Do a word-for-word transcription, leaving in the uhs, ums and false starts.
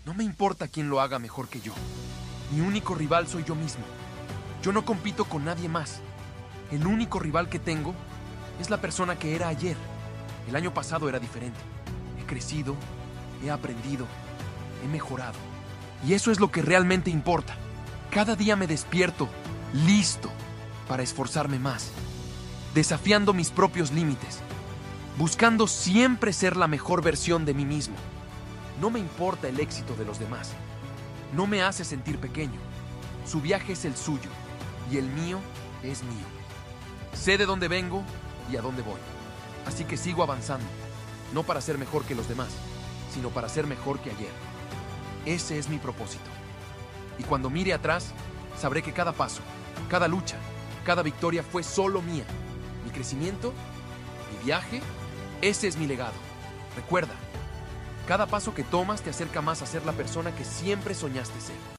No me importa quién lo haga mejor que yo. Mi único rival soy yo mismo. Yo no compito con nadie más. El único rival que tengo es la persona que era ayer. El año pasado era diferente. He crecido, he aprendido, he mejorado. Y eso es lo que realmente importa. Cada día me despierto, listo para esforzarme más, desafiando mis propios límites, buscando siempre ser la mejor versión de mí mismo. No me importa el éxito de los demás. No me hace sentir pequeño. Su viaje es el suyo y el mío es mío. Sé de dónde vengo y a dónde voy. Así que sigo avanzando, no para ser mejor que los demás, sino para ser mejor que ayer. Ese es mi propósito. Y cuando mire atrás, sabré que cada paso, cada lucha, cada victoria fue solo mía. Mi crecimiento, mi viaje, ese es mi legado. Recuerda, cada paso que tomas te acerca más a ser la persona que siempre soñaste ser.